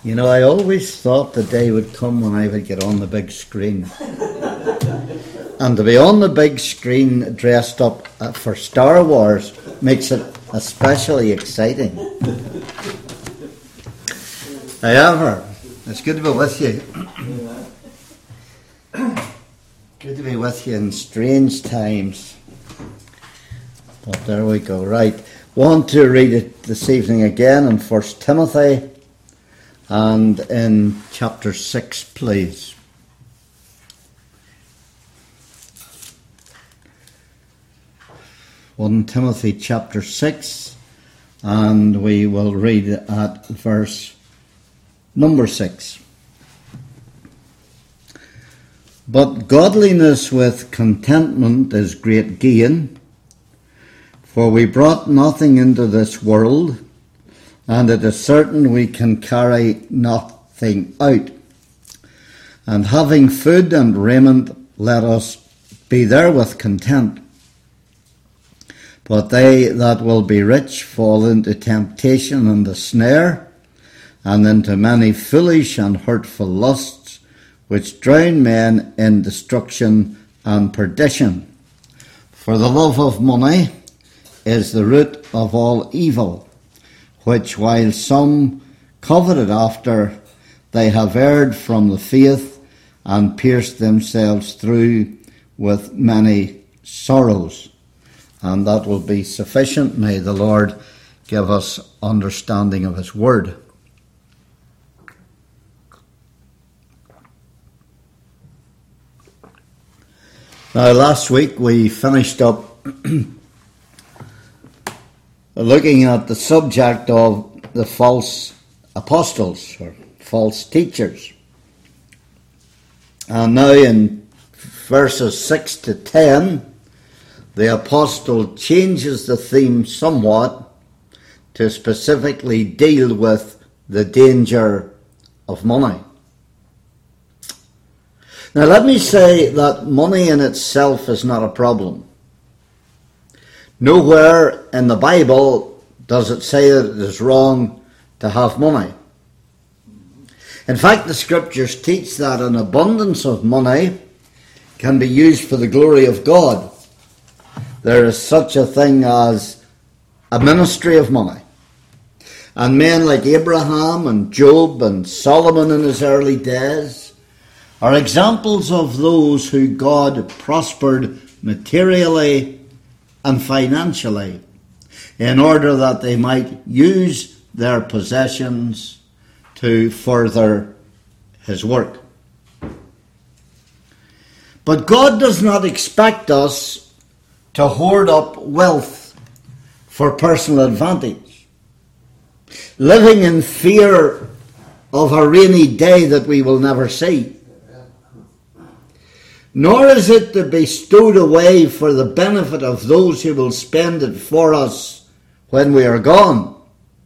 You know, I always thought the day would come when I would get on the big screen. And to be on the big screen dressed up for Star Wars makes it especially exciting. However, it's good to be with you. Good to be with you in strange times. But there we go. Right. Want to read it this evening again in 1 Timothy and in chapter 6, please. Timothy chapter 6, and we will read at verse number 6. But godliness with contentment is great gain, for we brought nothing into this world, and it is certain we can carry nothing out. And having food and raiment, let us be therewith content. But they that will be rich fall into temptation and a snare, and into many foolish and hurtful lusts, which drown men in destruction and perdition. For the love of money is the root of all evil, which while some coveted after, they have erred from the faith and pierced themselves through with many sorrows. And that will be sufficient. May the Lord give us understanding of his word. Now, last week we finished up looking at the subject of the false apostles or false teachers. And now in verses 6 to 10, the apostle changes the theme somewhat to specifically deal with the danger of money. Now let me say that money in itself is not a problem. Nowhere in the Bible does it say that it is wrong to have money. In fact, the scriptures teach that an abundance of money can be used for the glory of God. There is such a thing as a ministry of money. And men like Abraham and Job and Solomon in his early days are examples of those who God prospered materially and financially in order that they might use their possessions to further his work. But God does not expect us to hoard up wealth for personal advantage, living in fear of a rainy day that we will never see. Nor is it to be stowed away for the benefit of those who will spend it for us when we are gone.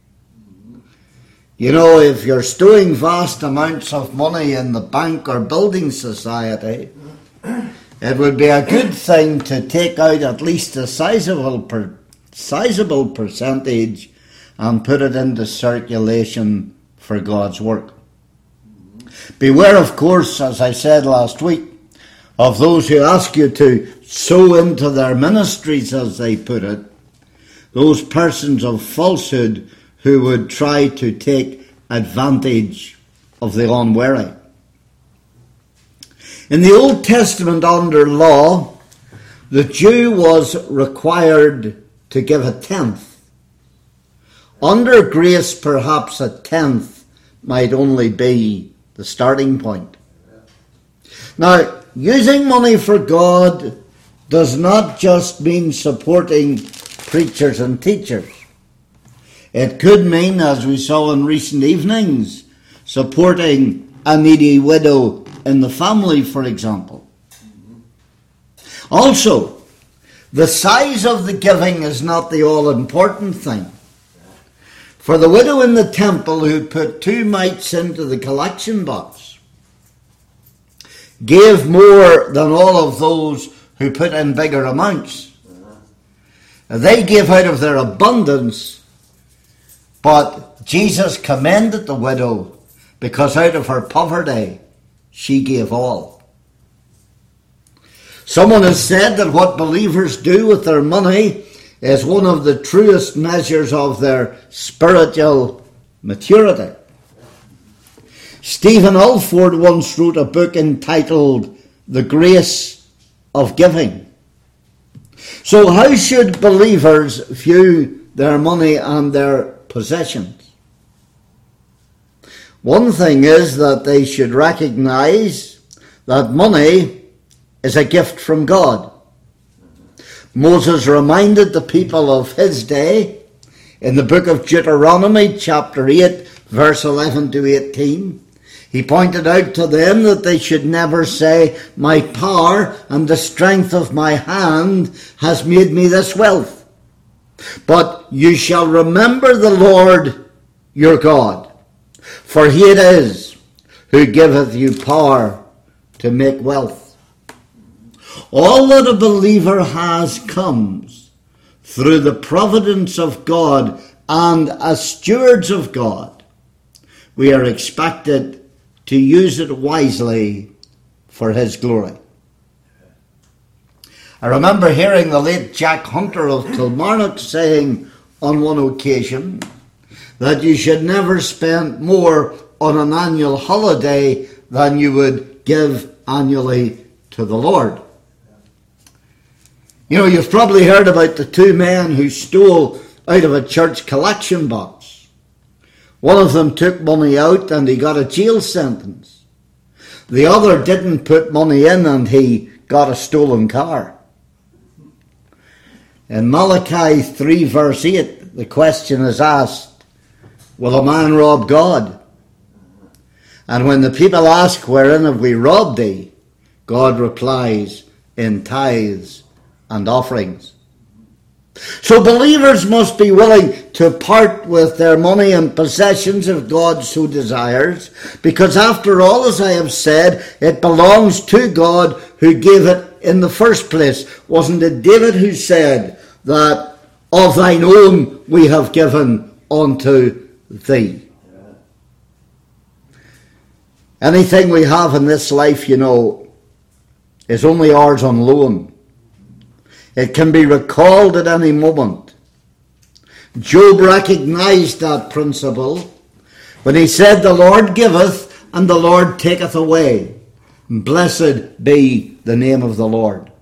You know, if you're stowing vast amounts of money in the bank or building society, it would be a good thing to take out at least a sizable percentage and put it into circulation for God's work. Beware, of course, as I said last week, of those who ask you to sow into their ministries, as they put it, those persons of falsehood who would try to take advantage of the unwary. In the Old Testament, under law, the Jew was required to give a tenth. Under grace, perhaps a tenth might only be the starting point. Now, using money for God does not just mean supporting preachers and teachers. It could mean, as we saw in recent evenings, supporting a needy widow in the family, for example. Also, the size of the giving is not the all-important thing. For the widow in the temple who put 2 mites into the collection box gave more than all of those who put in bigger amounts. They gave out of their abundance, but Jesus commended the widow because out of her poverty she gave all. Someone has said that what believers do with their money is one of the truest measures of their spiritual maturity. Stephen Alford once wrote a book entitled The Grace of Giving. So how should believers view their money and their possessions? One thing is that they should recognize that money is a gift from God. Moses reminded the people of his day in the book of Deuteronomy, chapter 8, verse 11 to 18. He pointed out to them that they should never say, "My power and the strength of my hand has made me this wealth." But you shall remember the Lord your God, for he it is who giveth you power to make wealth. All that a believer has comes through the providence of God, and as stewards of God, we are expected to use it wisely for his glory. I remember hearing the late Jack Hunter of Kilmarnock saying on one occasion that you should never spend more on an annual holiday than you would give annually to the Lord. You know, you've probably heard about the two men who stole out of a church collection box. One of them took money out and he got a jail sentence. The other didn't put money in and he got a stolen car. In Malachi 3 verse 8, the question is asked, will a man rob God? And when the people ask, wherein have we robbed thee? God replies, in tithes and offerings. So believers must be willing to part with their money and possessions if God so desires, because after all, as I have said, it belongs to God who gave it in the first place. Wasn't it David who said that of thine own we have given unto thee? Anything we have in this life, you know, is only ours on loan. It can be recalled at any moment. Job recognized that principle when he said, the Lord giveth and the Lord taketh away. Blessed be the name of the Lord.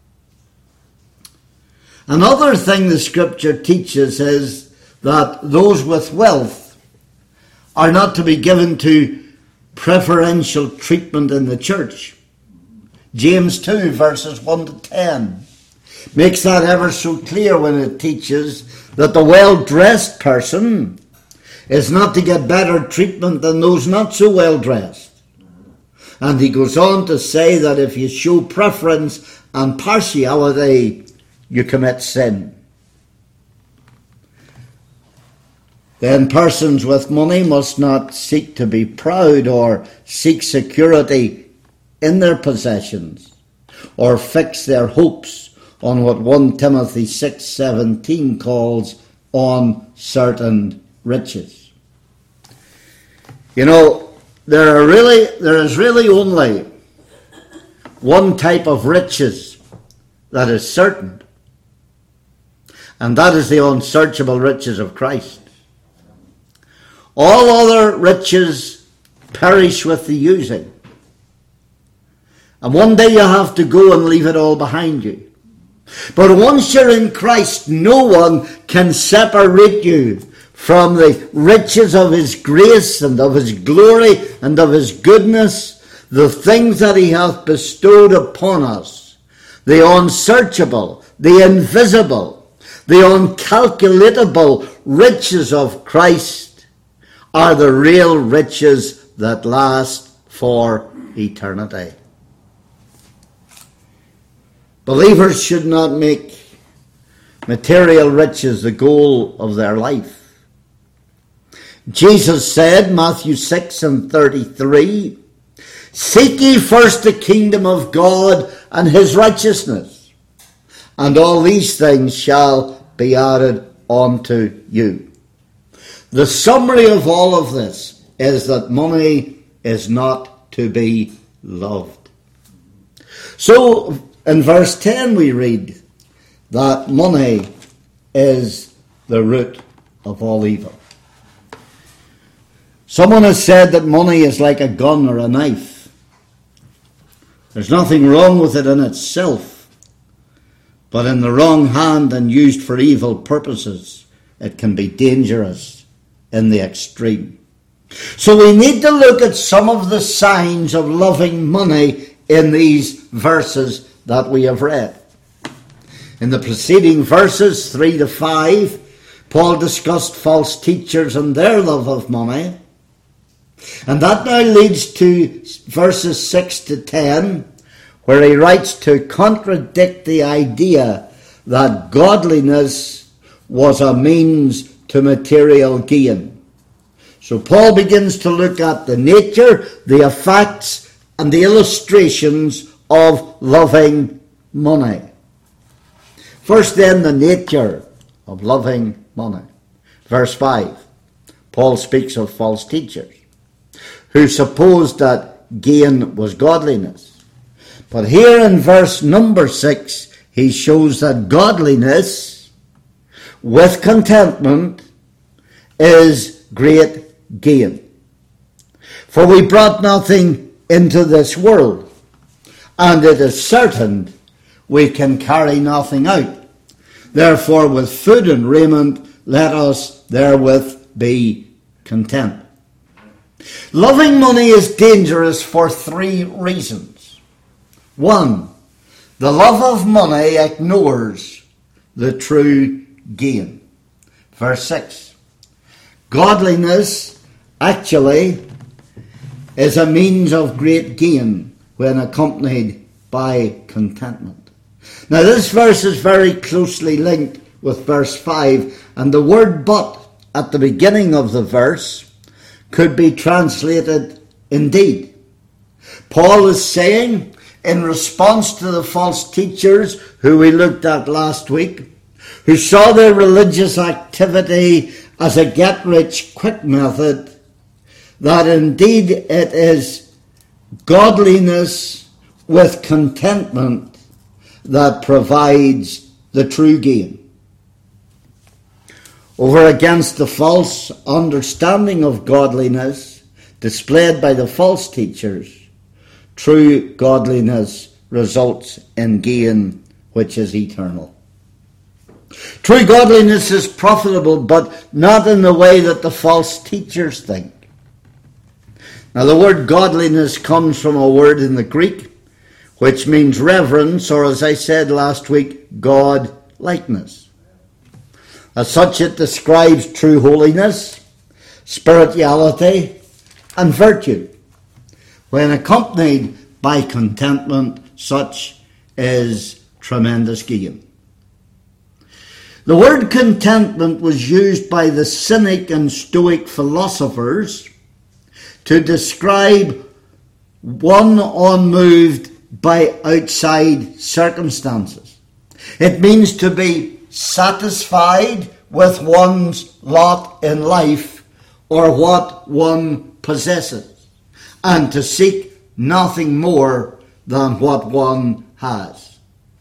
Another thing the scripture teaches is that those with wealth are not to be given to preferential treatment in the church. James 2 verses 1 to 10 makes that ever so clear when it teaches that the well-dressed person is not to get better treatment than those not so well-dressed. And he goes on to say that if you show preference and partiality, you commit sin. Then persons with money must not seek to be proud or seek security in their possessions or fix their hopes on what 1 Timothy 6:17 calls uncertain riches. You know, there is really only one type of riches that is certain, and that is the unsearchable riches of Christ. All other riches perish with the using, and one day you have to go and leave it all behind you. But once you're in Christ, no one can separate you from the riches of his grace and of his glory and of his goodness, the things that he hath bestowed upon us, the unsearchable, the invisible, the uncalculatable riches of Christ are the real riches that last for eternity. Believers should not make material riches the goal of their life. Jesus said, Matthew 6:33, seek ye first the kingdom of God and his righteousness, and all these things shall be added unto you. The summary of all of this is that money is not to be loved. So in verse 10 we read that money is the root of all evil. Someone has said that money is like a gun or a knife. There's nothing wrong with it in itself, but in the wrong hand and used for evil purposes, it can be dangerous in the extreme. So we need to look at some of the signs of loving money in these verses that we have read. In the preceding verses 3 to 5, Paul discussed false teachers and their love of money. And that now leads to verses 6 to 10, where he writes to contradict the idea that godliness was a means to material gain. So Paul begins to look at the nature, the effects, and the illustrations of loving money. First then, the nature of loving money. Verse 5, Paul speaks of false teachers who supposed that gain was godliness. But here in verse number 6, he shows that godliness with contentment is great gain. For we brought nothing into this world, and it is certain we can carry nothing out. Therefore, with food and raiment, let us therewith be content. Loving money is dangerous for 3 reasons. 1, the love of money ignores the true gain. Verse 6, godliness actually is a means of great gain when accompanied by contentment. Now this verse is very closely linked with verse 5, and the word but at the beginning of the verse could be translated indeed. Paul is saying, in response to the false teachers who we looked at last week, who saw their religious activity as a get-rich-quick method, that indeed it is godliness with contentment that provides the true gain. Over against the false understanding of godliness displayed by the false teachers, true godliness results in gain which is eternal. True godliness is profitable, but not in the way that the false teachers think. Now the word godliness comes from a word in the Greek which means reverence, or as I said last week, God-likeness. As such, it describes true holiness, spirituality, and virtue. When accompanied by contentment, such is tremendous gain. The word contentment was used by the Cynic and Stoic philosophers to describe one unmoved by outside circumstances. It means to be satisfied with one's lot in life or what one possesses, and to seek nothing more than what one has.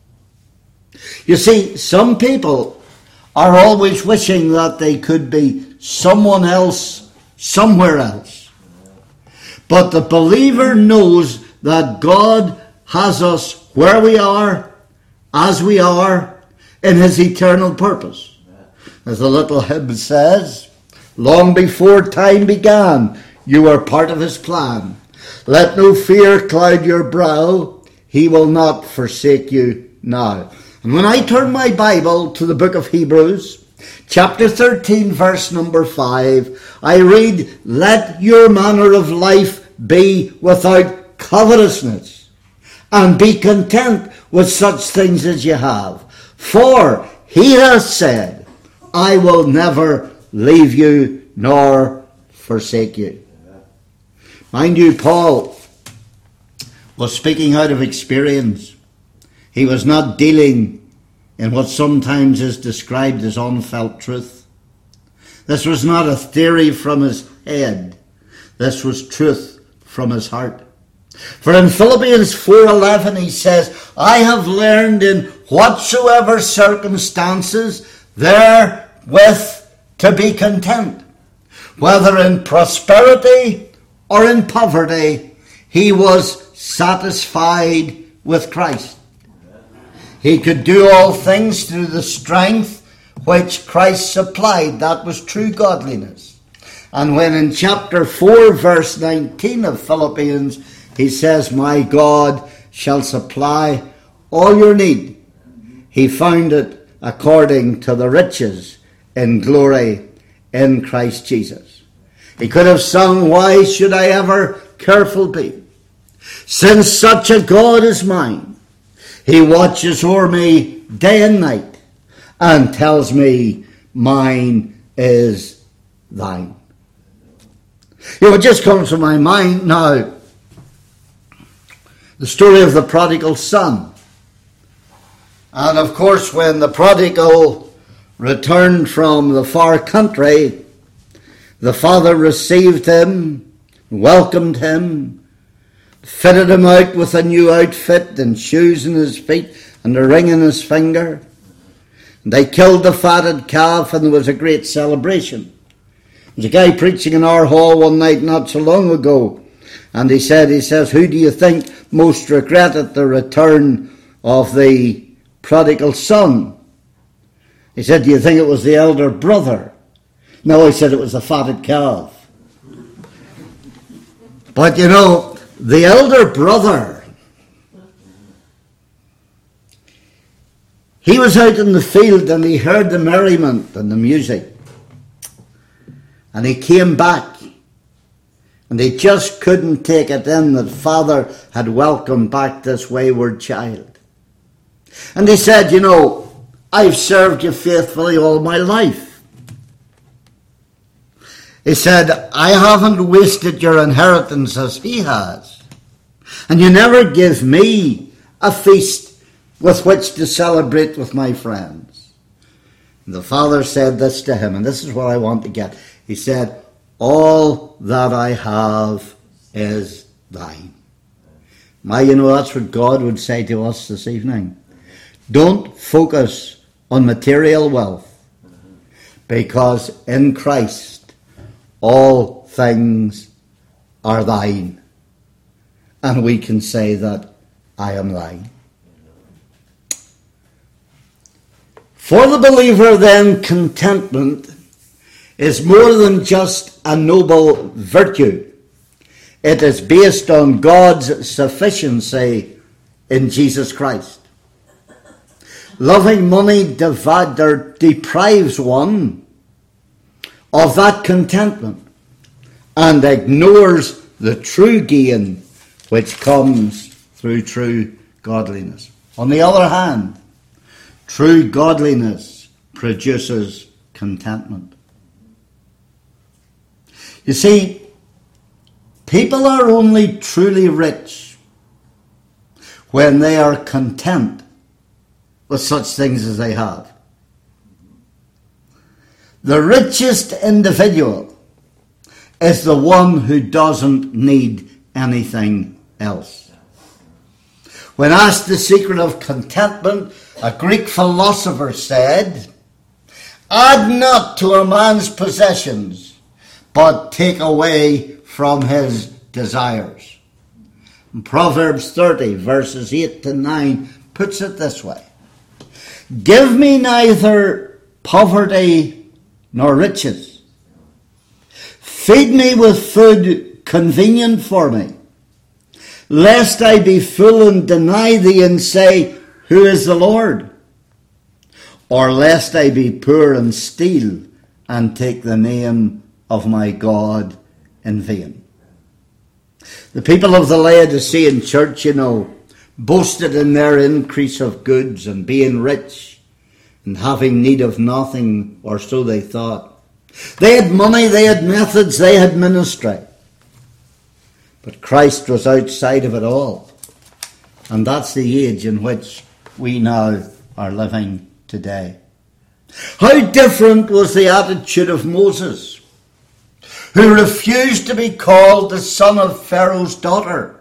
You see, some people are always wishing that they could be someone else, somewhere else. But the believer knows that God has us where we are, as we are, in his eternal purpose. As the little hymn says, long before time began, you were part of his plan. Let no fear cloud your brow, he will not forsake you now. And when I turn my Bible to the book of Hebrews, chapter 13, verse number 5, I read, let your manner of life be without covetousness, and be content with such things as you have. For he has said, I will never leave you nor forsake you. Mind you, Paul was speaking out of experience. He was not dealing in what sometimes is described as unfelt truth. This was not a theory from his head. This was truth from his heart. For in Philippians 4:11 he says, I have learned in whatsoever circumstances therewith to be content. Whether in prosperity or in poverty, he was satisfied with Christ. He could do all things through the strength which Christ supplied. That was true godliness. And when in chapter 4, verse 19 of Philippians, he says, my God shall supply all your need, he found it according to the riches in glory in Christ Jesus. He could have sung, why should I ever careful be, since such a God is mine? He watches o'er me day and night, and tells me mine is thine. It just comes to my mind now, the story of the prodigal son. And of course, when the prodigal returned from the far country, the father received him, welcomed him, fitted him out with a new outfit and shoes in his feet and a ring in his finger. And they killed the fatted calf, and there was a great celebration. There was a guy preaching in our hall one night not so long ago, and he says, who do you think most regretted the return of the prodigal son? He said, do you think it was the elder brother? No, he said it was the fatted calf. But the elder brother, he was out in the field and he heard the merriment and the music. And he came back, and he just couldn't take it in that father had welcomed back this wayward child. And he said, I've served you faithfully all my life. He said, I haven't wasted your inheritance as he has. And you never give me a feast with which to celebrate with my friends. And the father said this to him, and this is what I want to get. He said, all that I have is thine. That's what God would say to us this evening. Don't focus on material wealth, because in Christ all things are thine. And we can say that I am thine. For the believer then, contentment is more than just a noble virtue. It is based on God's sufficiency in Jesus Christ. Loving money deprives one of that contentment and ignores the true gain which comes through true godliness. On the other hand, true godliness produces contentment. You see, people are only truly rich when they are content with such things as they have. The richest individual is the one who doesn't need anything else. When asked the secret of contentment, a Greek philosopher said, add not to a man's possessions, but take away from his desires. And Proverbs 30, verses 8 to 9, puts it this way. Give me neither poverty nor riches. Feed me with food convenient for me, lest I be full and deny thee and say, who is the Lord? Or lest I be poor and steal and take the name of my God in vain. The people of the Laodicean church, boasted in their increase of goods and being rich and having need of nothing, or so they thought. They had money, they had methods, they had ministry. But Christ was outside of it all. And that's the age in which we now are living today. How different was the attitude of Moses, who refused to be called the son of Pharaoh's daughter,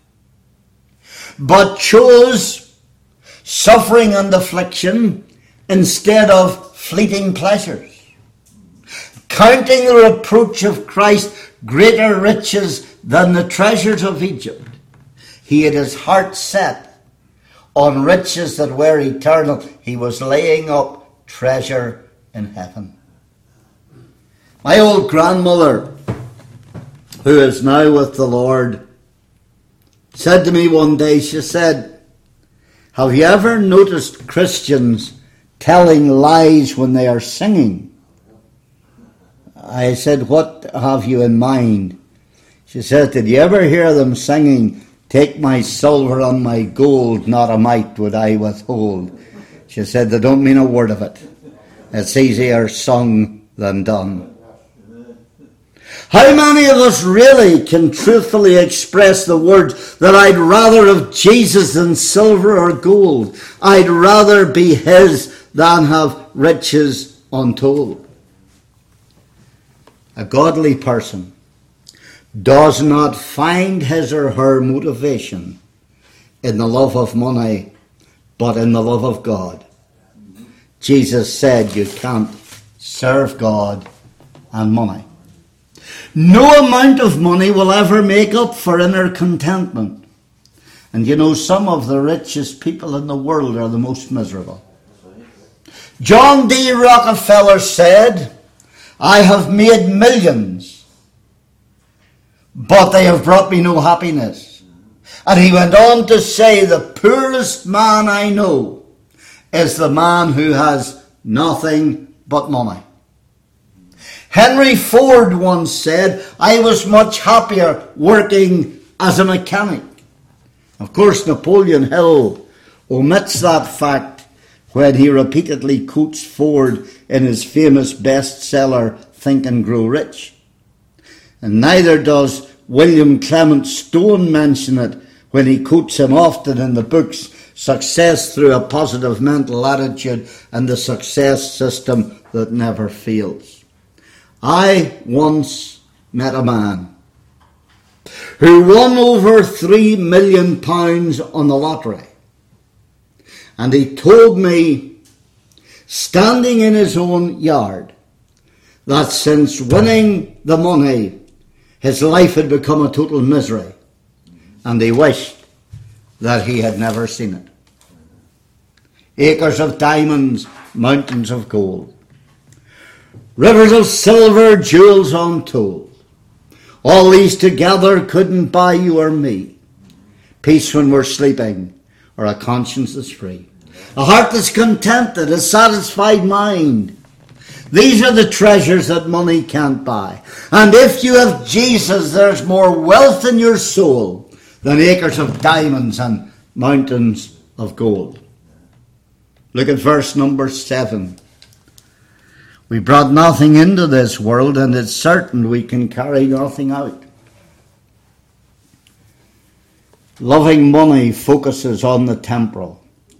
but chose suffering and affliction instead of fleeting pleasures, counting the reproach of Christ greater riches than the treasures of Egypt. He had his heart set on riches that were eternal. He was laying up treasure in heaven. My old grandmother, who is now with the Lord, said to me one day, she said, "Have you ever noticed Christians telling lies when they are singing?" I said, "What have you in mind?" She said, "Did you ever hear them singing, 'Take my silver and my gold, not a mite would I withhold'?" She said, "They don't mean a word of it. It's easier sung than done." How many of us really can truthfully express the words that I'd rather have Jesus than silver or gold? I'd rather be his than have riches untold. A godly person does not find his or her motivation in the love of money, but in the love of God. Jesus said you can't serve God and money. No amount of money will ever make up for inner contentment. And you know, some of the richest people in the world are the most miserable. John D. Rockefeller said, "I have made millions, but they have brought me no happiness." And he went on to say, "The poorest man I know is the man who has nothing but money." Henry Ford once said, "I was much happier working as a mechanic." Of course, Napoleon Hill omits that fact when he repeatedly quotes Ford in his famous bestseller, Think and Grow Rich. And neither does William Clement Stone mention it when he quotes him often in the books Success Through a Positive Mental Attitude and The Success System That Never Fails. I once met a man who won over £3 million on the lottery. And he told me, standing in his own yard, that since winning the money, his life had become a total misery. And he wished that he had never seen it. Acres of diamonds, mountains of gold. Rivers of silver, jewels untold. All these together couldn't buy you or me peace when we're sleeping, or a conscience that's free. A heart that's contented, a satisfied mind. These are the treasures that money can't buy. And if you have Jesus, there's more wealth in your soul than acres of diamonds and mountains of gold. Look at verse number 7. We brought nothing into this world, and it's certain we can carry nothing out. Loving money focuses on the temporal.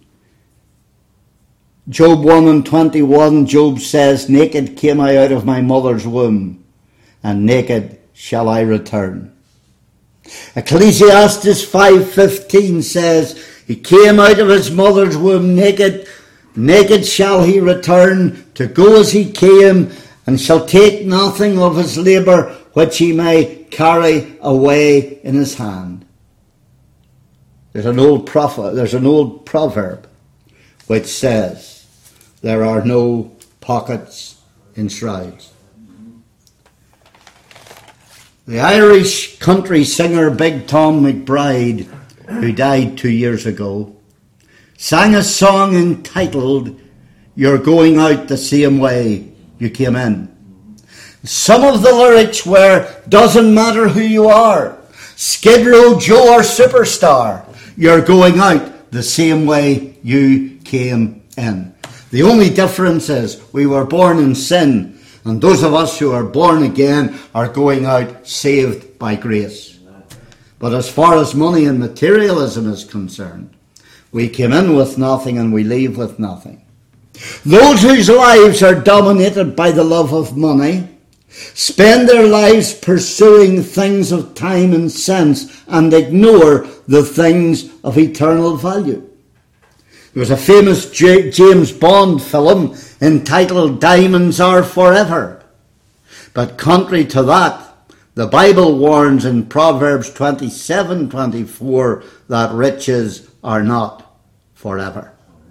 Job 1:21, Job says, "Naked came I out of my mother's womb, and naked shall I return." Ecclesiastes 5:15 says, "He came out of his mother's womb naked, naked shall he return, to go as he came, and shall take nothing of his labour which he may carry away in his hand." There's an old proverb which says, "There are no pockets in shrouds." The Irish country singer Big Tom McBride, who died 2 years ago, sang a song entitled, "You're Going Out the Same Way You Came In." Some of the lyrics were, "Doesn't matter who you are, Skid Row Joe or superstar, you're going out the same way you came in." The only difference is we were born in sin, and those of us who are born again are going out saved by grace. But as far as money and materialism is concerned, we came in with nothing and we leave with nothing. Those whose lives are dominated by the love of money spend their lives pursuing things of time and sense and ignore the things of eternal value. There was a famous James Bond film entitled Diamonds Are Forever. But contrary to that, the Bible warns in Proverbs 27:24 that riches are not forever.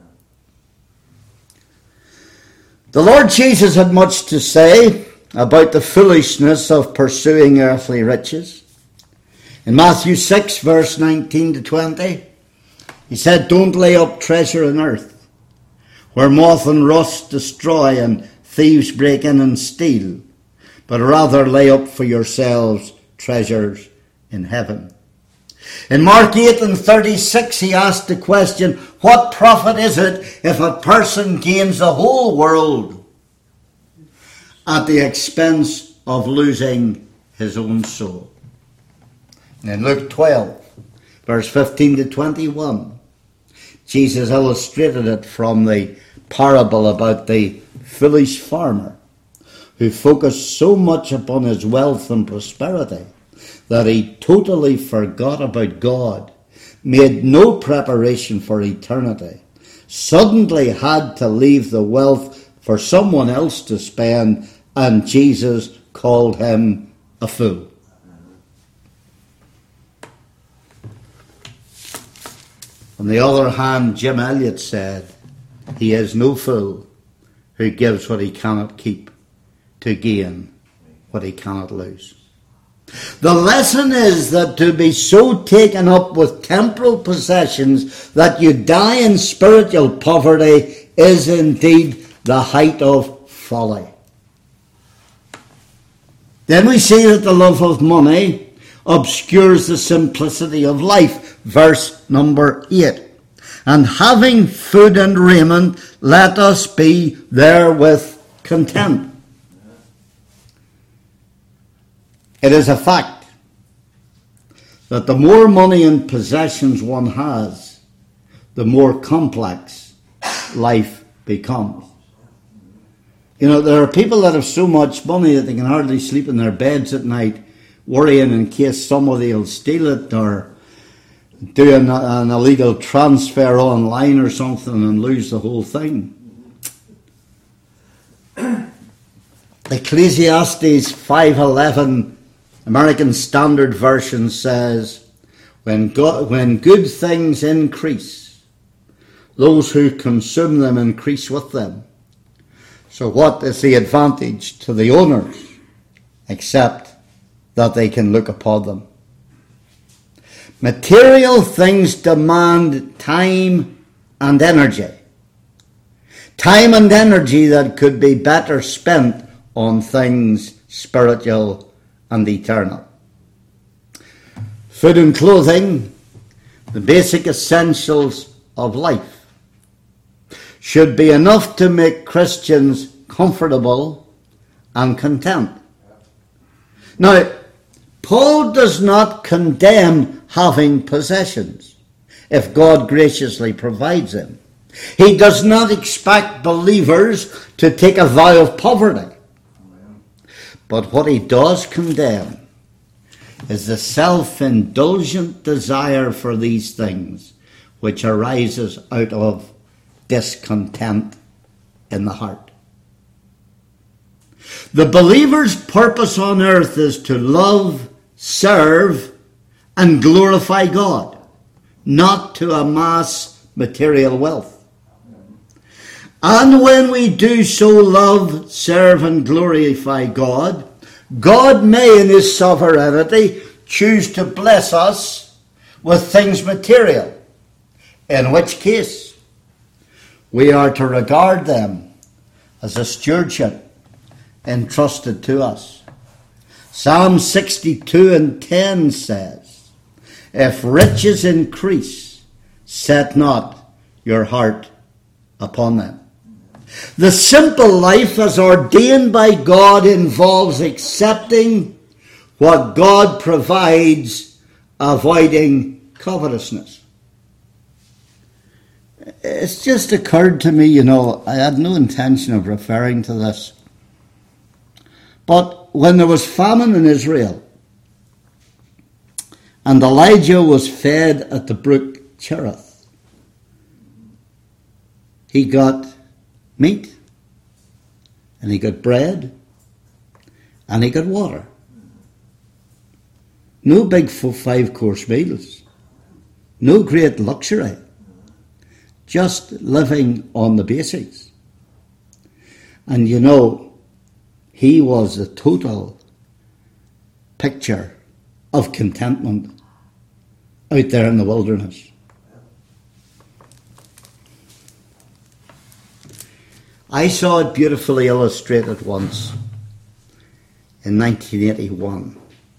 The Lord Jesus had much to say about the foolishness of pursuing earthly riches. In Matthew 6, verse 19 to 20, he said, "Don't lay up treasure on earth, where moth and rust destroy and thieves break in and steal, but rather lay up for yourselves treasures in heaven." In Mark 8 and 36, he asked the question, what profit is it if a person gains the whole world at the expense of losing his own soul? And in Luke 12, verse 15 to 21, Jesus illustrated it from the parable about the foolish farmer who focused so much upon his wealth and prosperity that he totally forgot about God, made no preparation for eternity, suddenly had to leave the wealth for someone else to spend, and Jesus called him a fool. On the other hand, Jim Elliot said, "He is no fool who gives what he cannot keep to gain what he cannot lose." The lesson is that to be so taken up with temporal possessions that you die in spiritual poverty is indeed the height of folly. Then we see that the love of money obscures the simplicity of life. Verse number 8. "And having food and raiment, let us be therewith content." It is a fact that the more money and possessions one has, the more complex life becomes. You know, there are people that have so much money that they can hardly sleep in their beds at night, worrying in case somebody will steal it or do an illegal transfer online or something and lose the whole thing. Ecclesiastes 5:11, American Standard Version says, when good things increase, those who consume them increase with them. So what is the advantage to the owners except that they can look upon them? Material things demand time and energy. Time and energy that could be better spent on things spiritual and eternal. Food and clothing, the basic essentials of life, should be enough to make Christians comfortable and content. Now, Paul does not condemn having possessions if God graciously provides them. He does not expect believers to take a vow of poverty. But what he does condemn is the self-indulgent desire for these things, which arises out of discontent in the heart. The believer's purpose on earth is to love, serve, and glorify God, not to amass material wealth. And when we do so love, serve, and glorify God, God may in his sovereignty choose to bless us with things material, in which case we are to regard them as a stewardship entrusted to us. Psalm 62:10 says, "If riches increase, set not your heart upon them." The simple life as ordained by God involves accepting what God provides, avoiding covetousness. It's just occurred to me, I had no intention of referring to this, But when there was famine in Israel, and Elijah was fed at the brook Cherith, he got meat, and he got bread, and he got water. No big 5-course meals. No great luxury. Just living on the basics. And you know, he was a total picture of contentment out there in the wilderness. I saw it beautifully illustrated once in 1981.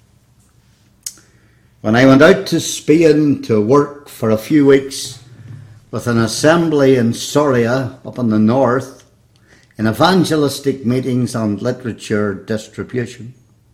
When I went out to Spain to work for a few weeks with an assembly in Soria up in the north, in evangelistic meetings on literature distribution,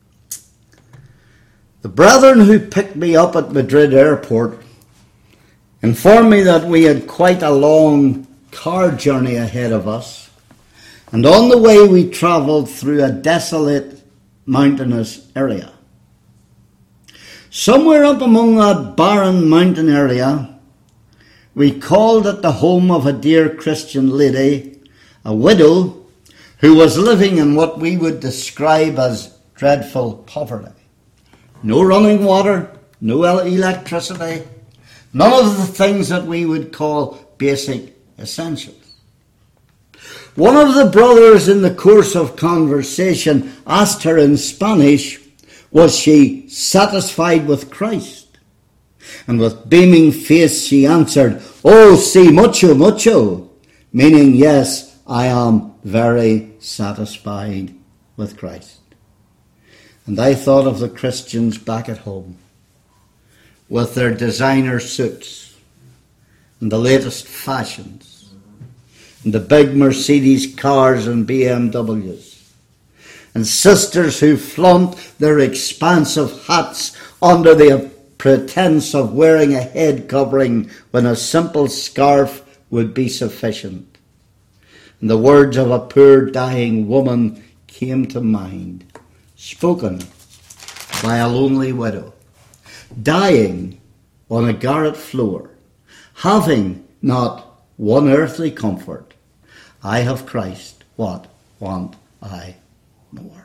the brethren who picked me up at Madrid airport informed me that we had quite a long car journey ahead of us, and on the way we travelled through a desolate mountainous area. Somewhere up among that barren mountain area, we called at the home of a dear Christian lady, a widow, who was living in what we would describe as dreadful poverty. No running water, no electricity, none of the things that we would call basic essentials. One of the brothers in the course of conversation asked her in Spanish, was she satisfied with Christ? And with beaming face she answered, "Oh, sí, mucho, mucho," meaning, yes, I am very satisfied with Christ. And I thought of the Christians back at home with their designer suits and the latest fashions and the big Mercedes cars and BMWs, and sisters who flaunt their expansive hats under the pretense of wearing a head covering when a simple scarf would be sufficient. And the words of a poor dying woman came to mind, spoken by a lonely widow, dying on a garret floor, having not one earthly comfort. I have Christ, what want I more?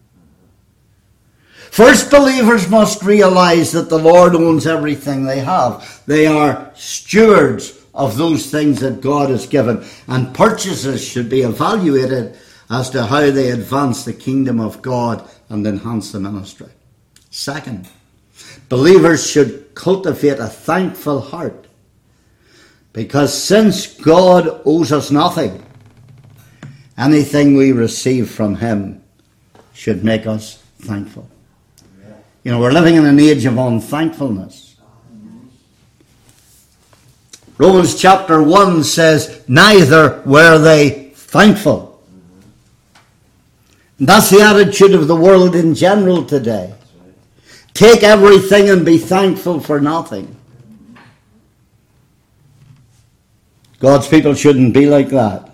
First, believers must realize that the Lord owns everything they have. They are stewards of those things that God has given, and purchases should be evaluated as to how they advance the kingdom of God and enhance the ministry. Second, believers should cultivate a thankful heart, because since God owes us nothing, anything we receive from him should make us thankful. You know, we're living in an age of unthankfulness. Romans chapter 1 says, neither were they thankful. And that's the attitude of the world in general today. Take everything and be thankful for nothing. God's people shouldn't be like that.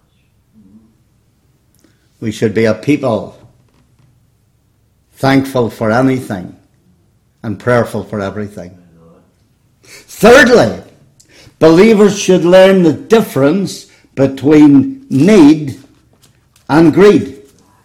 We should be a people thankful for anything and prayerful for everything. Thirdly, believers should learn the difference between need and greed.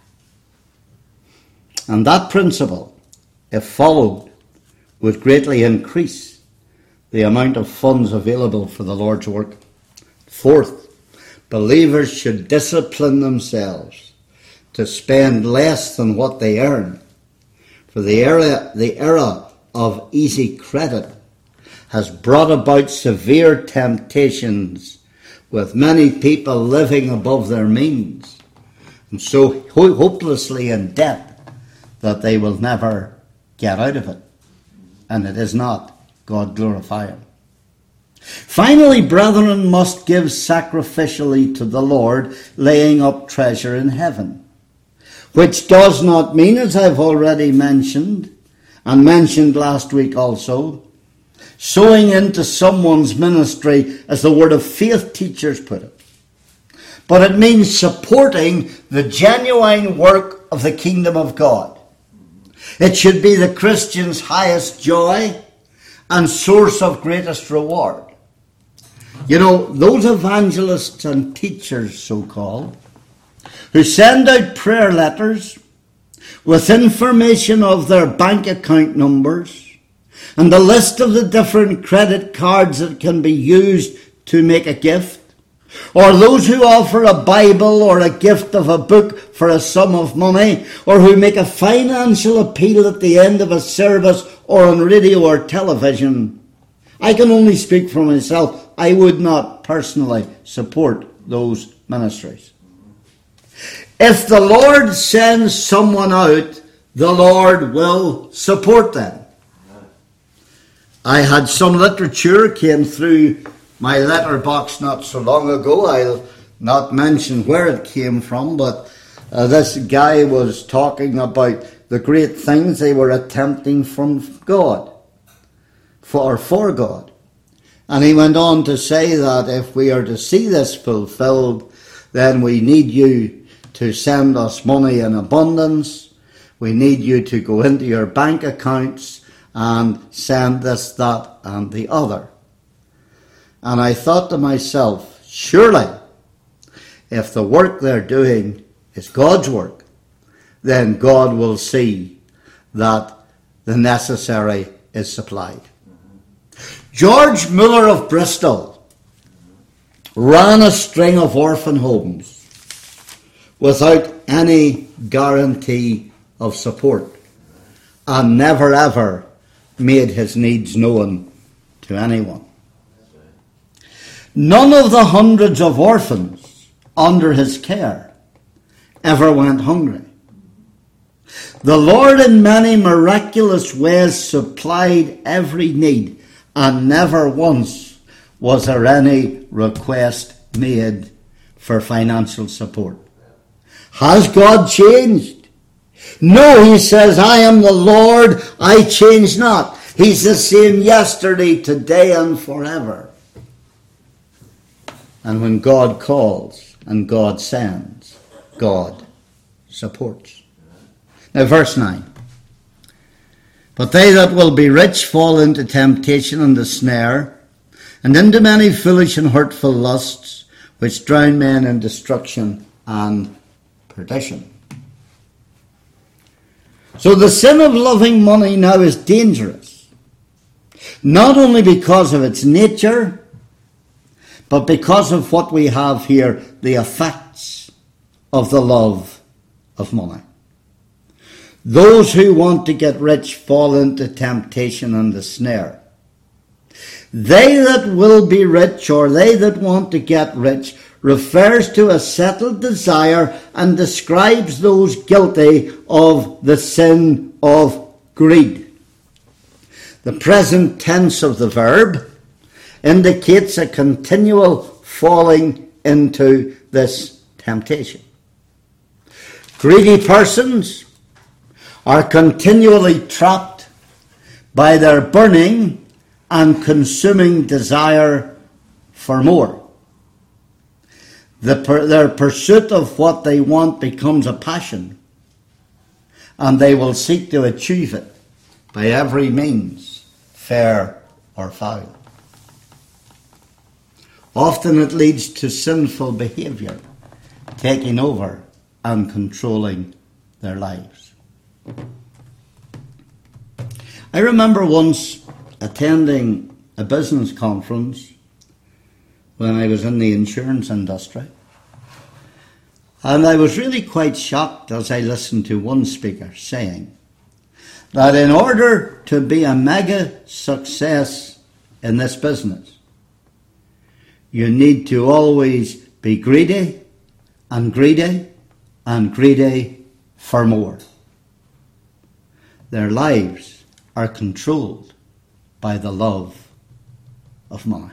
And that principle, if followed, would greatly increase the amount of funds available for the Lord's work. Fourth, believers should discipline themselves to spend less than what they earn. For the era of easy credit has brought about severe temptations, with many people living above their means and so hopelessly in debt that they will never get out of it. And it is not God glorifying. Finally, brethren must give sacrificially to the Lord, laying up treasure in heaven. Which does not mean, as I've already mentioned, and mentioned last week also, sowing into someone's ministry, as the word of faith teachers put it, but it means supporting the genuine work of the kingdom of God. It should be the Christian's highest joy and source of greatest reward. You know, those evangelists and teachers, so-called, who send out prayer letters with information of their bank account numbers and the list of the different credit cards that can be used to make a gift, or those who offer a Bible or a gift of a book for a sum of money, or who make a financial appeal at the end of a service or on radio or television, I can only speak for myself. I would not personally support those ministries. If the Lord sends someone out, the Lord will support them. I had some literature came through my letterbox not so long ago. I'll not mention where it came from, but this guy was talking about the great things they were attempting from God, for God. And he went on to say that if we are to see this fulfilled, then we need you to send us money in abundance. We need you to go into your bank accounts and send this, that, and the other. And I thought to myself, surely, if the work they're doing is God's work, then God will see that the necessary is supplied. George Muller of Bristol ran a string of orphan homes without any guarantee of support and never ever made his needs known to anyone. None of the hundreds of orphans under his care ever went hungry. The Lord in many miraculous ways supplied every need, and never once was there any request made for financial support. Has God changed? No, he says, I am the Lord, I change not. He's the same yesterday, today, and forever. And when God calls and God sends, God supports. Now, verse 9. But they that will be rich fall into temptation and the snare, and into many foolish and hurtful lusts, which drown men in destruction and perdition. So the sin of loving money now is dangerous, not only because of its nature, but because of what we have here, the effects of the love of money. Those who want to get rich fall into temptation and the snare. They that will be rich, or they that want to get rich, refers to a settled desire and describes those guilty of the sin of greed. The present tense of the verb indicates a continual falling into this temptation. Greedy persons are continually trapped by their burning and consuming desire for more. Their pursuit of what they want becomes a passion, and they will seek to achieve it by every means, fair or foul. Often it leads to sinful behaviour, taking over and controlling their lives. I remember once attending a business conference when I was in the insurance industry, and I was really quite shocked as I listened to one speaker saying that in order to be a mega success in this business, you need to always be greedy and greedy and greedy for more. Their lives are controlled by the love of money.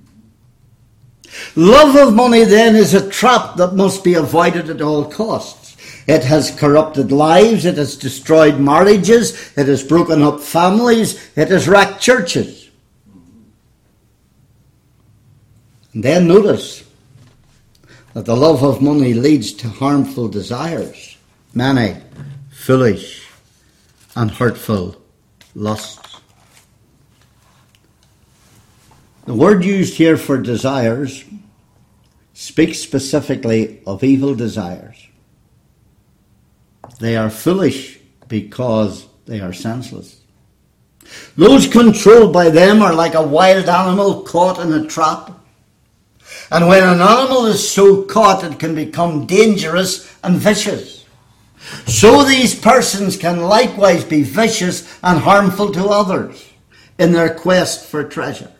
Love of money then is a trap that must be avoided at all costs. It has corrupted lives, it has destroyed marriages, it has broken up families, it has wrecked churches. And then notice that the love of money leads to harmful desires, many foolish and hurtful lusts. The word used here for desires speaks specifically of evil desires. They are foolish because they are senseless. Those controlled by them are like a wild animal caught in a trap. And when an animal is so caught, it can become dangerous and vicious. So these persons can likewise be vicious and harmful to others in their quest for treasure.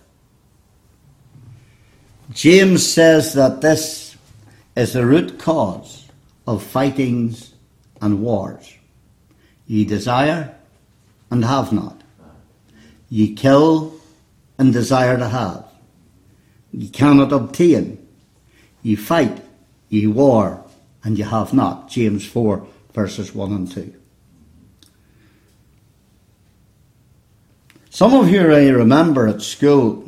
James says that this is the root cause of fightings and wars. Ye desire and have not. Ye kill and desire to have. Ye cannot obtain. Ye fight, ye war, and ye have not. James 4, verses 1 and 2. Some of you I remember at school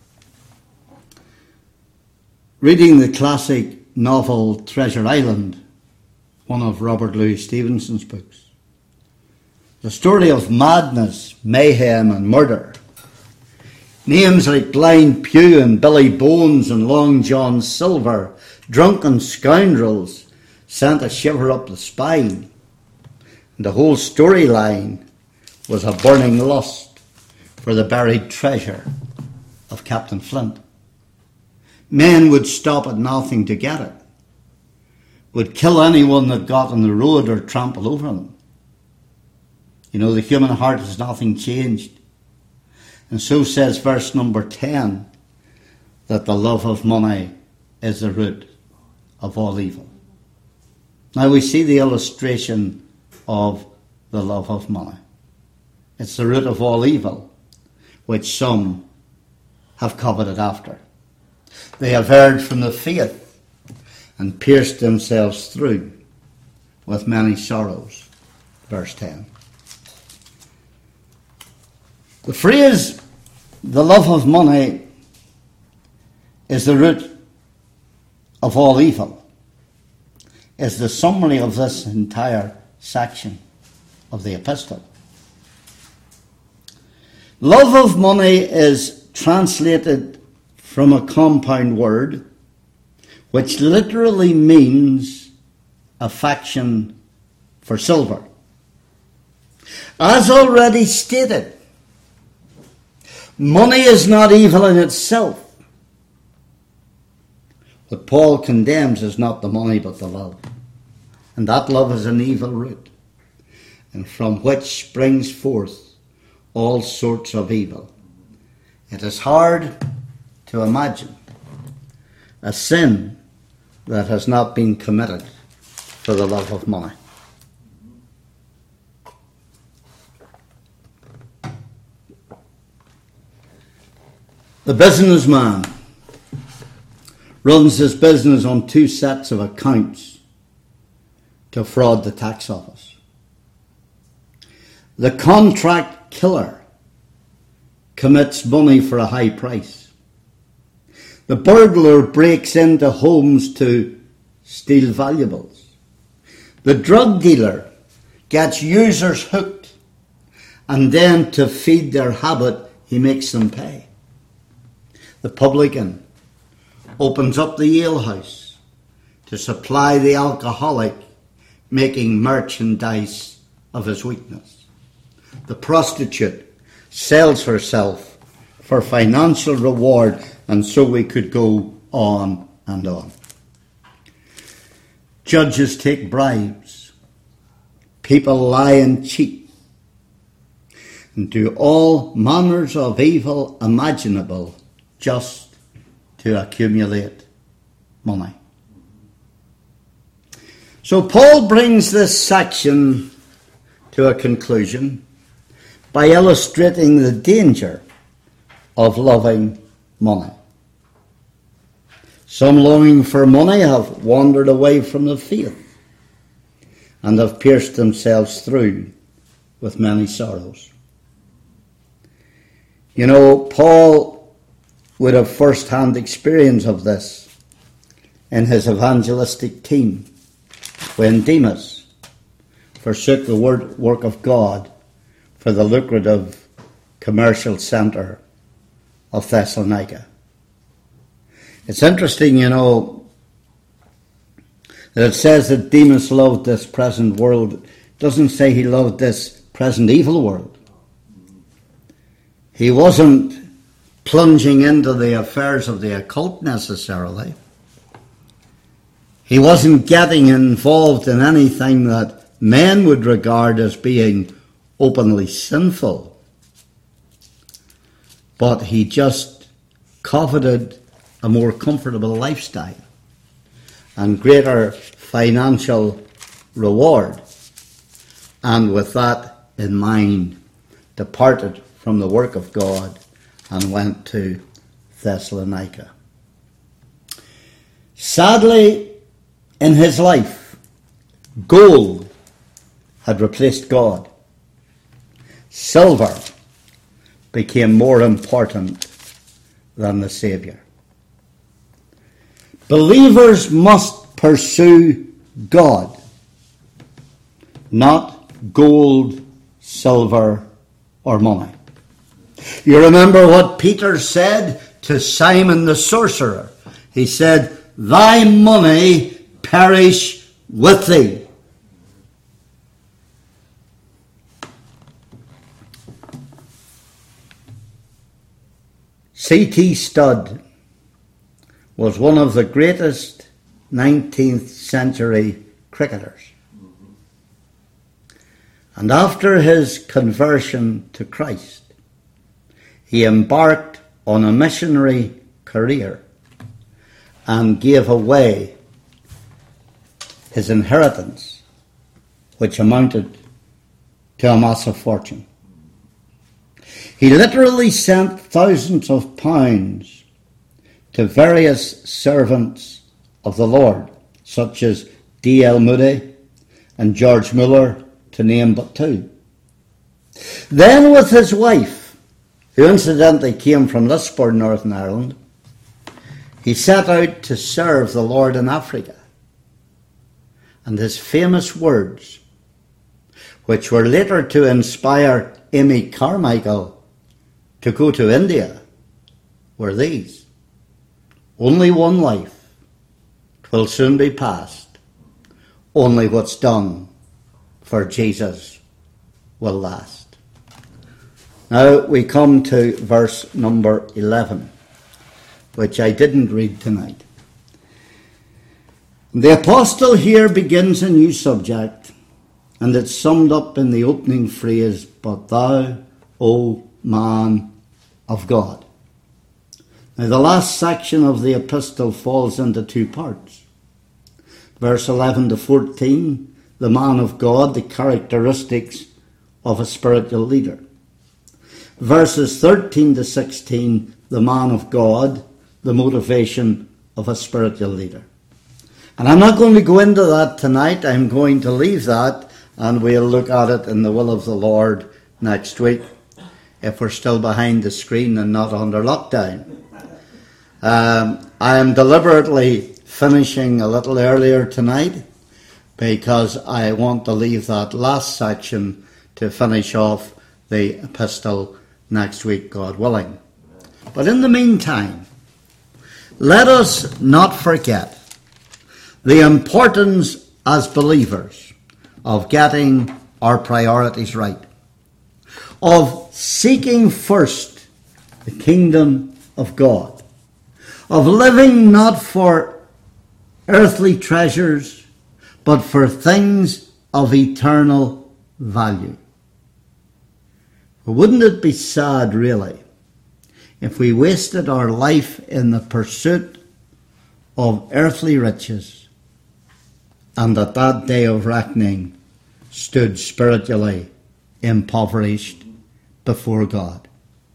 reading the classic novel Treasure Island, one of Robert Louis Stevenson's books. The story of madness, mayhem and murder. Names like Blind Pew and Billy Bones and Long John Silver, drunken scoundrels, sent a shiver up the spine. And the whole storyline was a burning lust for the buried treasure of Captain Flint. Men would stop at nothing to get it, would kill anyone that got on the road or trample over them. You know, the human heart has nothing changed. And so says verse number 10, that the love of money is the root of all evil. Now we see the illustration of the love of money. It's the root of all evil, which some have coveted after. They have erred from the faith and pierced themselves through with many sorrows. Verse 10. The phrase, the love of money is the root of all evil, is the summary of this entire section of the epistle. Love of money is translated from a compound word which literally means affection for silver. As already stated, money is not evil in itself. What Paul condemns is not the money but the love. And that love is an evil root, and from which springs forth all sorts of evil. It is hard to imagine a sin that has not been committed for the love of money. The businessman runs his business on two sets of accounts to fraud the tax office. The contract killer commits money for a high price. The burglar breaks into homes to steal valuables. The drug dealer gets users hooked, and then to feed their habit, he makes them pay. The publican opens up the alehouse to supply the alcoholic, making merchandise of his weakness. The prostitute sells herself for financial reward, and so we could go on and on. Judges take bribes. People lie and cheat, and do all manners of evil imaginable just to accumulate money. So Paul brings this section to a conclusion by illustrating the danger of loving money. Some longing for money have wandered away from the faith and have pierced themselves through with many sorrows. You know, Paul would have first-hand experience of this in his evangelistic team when Demas forsook the work of God for the lucrative commercial centre of Thessalonica. It's interesting, that it says that Demas loved this present world. It doesn't say he loved this present evil world. He wasn't plunging into the affairs of the occult necessarily. He wasn't getting involved in anything that men would regard as being openly sinful. But he just coveted a more comfortable lifestyle and greater financial reward. And with that in mind, departed from the work of God and went to Thessalonica. Sadly, in his life, gold had replaced God. Silver became more important than the Saviour. Believers must pursue God, not gold, silver, or money. You remember what Peter said to Simon the sorcerer. He said, "Thy money perish with thee." C.T. Studd was one of the greatest 19th century cricketers. And after his conversion to Christ, he embarked on a missionary career and gave away his inheritance, which amounted to a massive fortune. He literally sent thousands of pounds to various servants of the Lord, such as D.L. Moody and George Muller, to name but two. Then with his wife, who incidentally came from Lisburn, Northern Ireland, he set out to serve the Lord in Africa. And his famous words, which were later to inspire Amy Carmichael to go to India, were these: "Only one life, 'twill soon be past. Only what's done for Jesus will last." Now we come to verse number 11, which I didn't read tonight. The apostle here begins a new subject, and it's summed up in the opening phrase, "But thou, O man of God." Now the last section of the epistle falls into two parts. Verse 11 to 14, the man of God, the characteristics of a spiritual leader. Verses 13 to 16, the man of God, the motivation of a spiritual leader. And I'm not going to go into that tonight. I'm going to leave that, and we'll look at it in the will of the Lord next week, if we're still behind the screen and not under lockdown. I am deliberately finishing a little earlier tonight because I want to leave that last section to finish off the epistle next week, God willing. But in the meantime, let us not forget the importance as believers of getting our priorities right, of seeking first the kingdom of God, of living not for earthly treasures, but for things of eternal value. Wouldn't it be sad, really, if we wasted our life in the pursuit of earthly riches, and at that day of reckoning stood spiritually impoverished before God?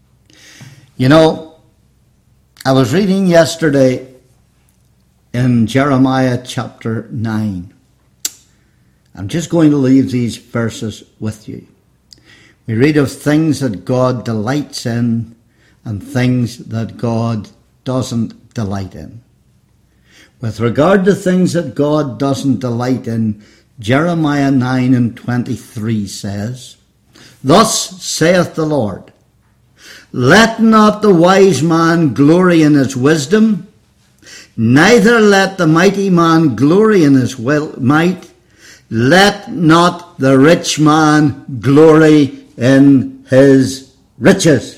I was reading yesterday in Jeremiah chapter 9. I'm just going to leave these verses with you. We read of things that God delights in and things that God doesn't delight in. With regard to things that God doesn't delight in, Jeremiah 9:23 says, "Thus saith the Lord, let not the wise man glory in his wisdom, neither let the mighty man glory in his might, let not the rich man glory in his riches."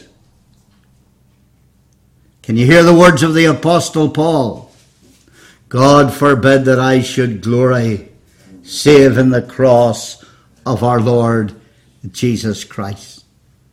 Can you hear the words of the Apostle Paul? God forbid that I should glory save in the cross of our Lord Jesus Christ.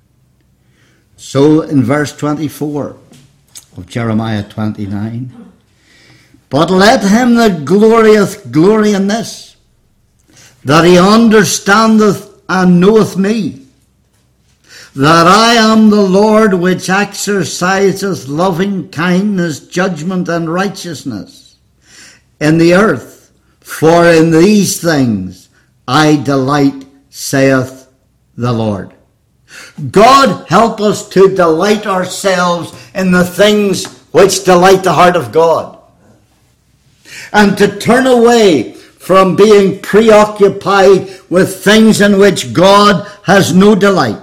So in verse 24 of Jeremiah 29, "But let him that glorieth glory in this, that he understandeth and knoweth me, that I am the Lord which exerciseth loving kindness, judgment, and righteousness in the earth. For in these things I delight, saith the Lord." God help us to delight ourselves in the things which delight the heart of God, and to turn away from being preoccupied with things in which God has no delight.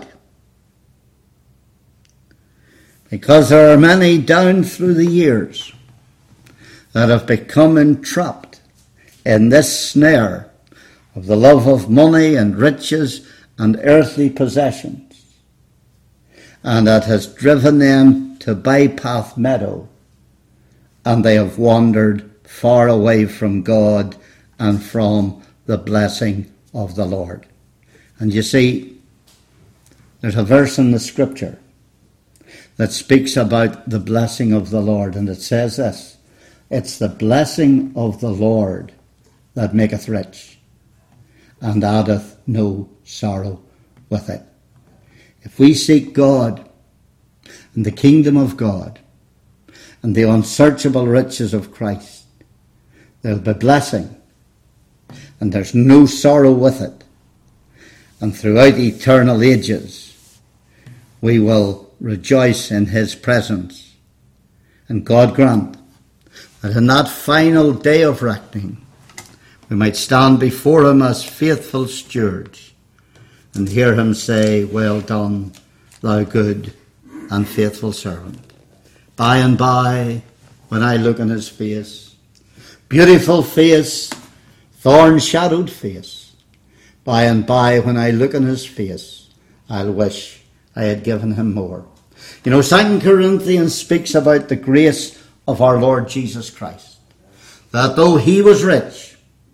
Because there are many down through the years that have become entrapped in this snare of the love of money and riches and earthly possessions, and that has driven them to Bypath Meadow, and they have wandered far away from God and from the blessing of the Lord. And you see, there's a verse in the scripture that speaks about the blessing of the Lord, and it says this: "It's the blessing of the Lord that maketh rich, and addeth no sorrow with it." If we seek God and the kingdom of God and the unsearchable riches of Christ, there'll be blessing, and there's no sorrow with it. And throughout eternal ages, we will rejoice in his presence. And God grant that in that final day of reckoning, we might stand before him as faithful stewards and hear him say, "Well done, thou good and faithful servant." By and by, when I look on his face, beautiful face, thorn-shadowed face, by and by, when I look on his face, I'll wish I had given him more. You know, 2 Corinthians speaks about the grace of our Lord Jesus Christ, that though he was rich,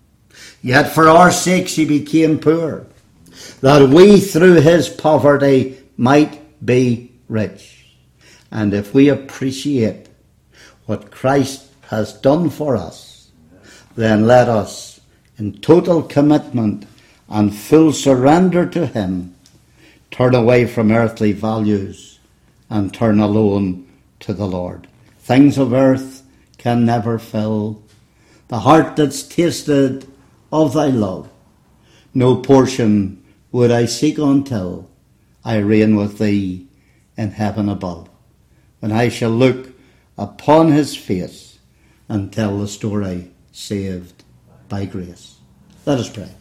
yet for our sakes he became poor, that we through his poverty might be rich. And if we appreciate what Christ has done for us, then let us, in total commitment and full surrender to him, turn away from earthly values and turn alone to the Lord. Things of earth can never fill the heart that's tasted of thy love. No portion would I seek until I reign with thee in heaven above, when I shall look upon his face and tell the story saved by grace. Let us pray.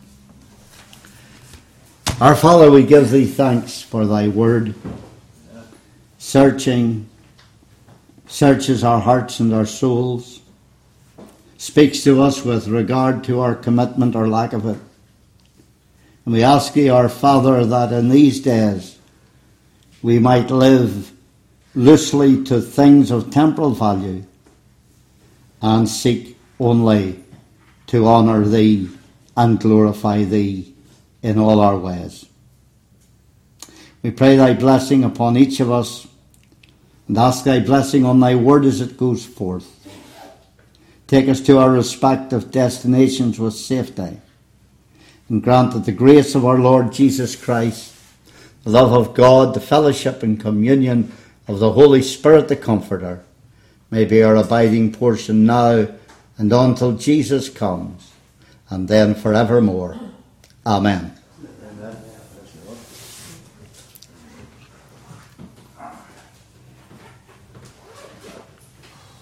Our Father, we give thee thanks for thy word, searches our hearts and our souls, speaks to us with regard to our commitment or lack of it. And we ask thee, our Father, that in these days we might live loosely to things of temporal value and seek only to honour thee and glorify thee in all our ways. We pray thy blessing upon each of us and ask thy blessing on thy word as it goes forth. Take us to our respective destinations with safety, and grant that the grace of our Lord Jesus Christ, the love of God, the fellowship and communion of the Holy Spirit, the Comforter, may be our abiding portion now and until Jesus comes, and then forevermore. Amen.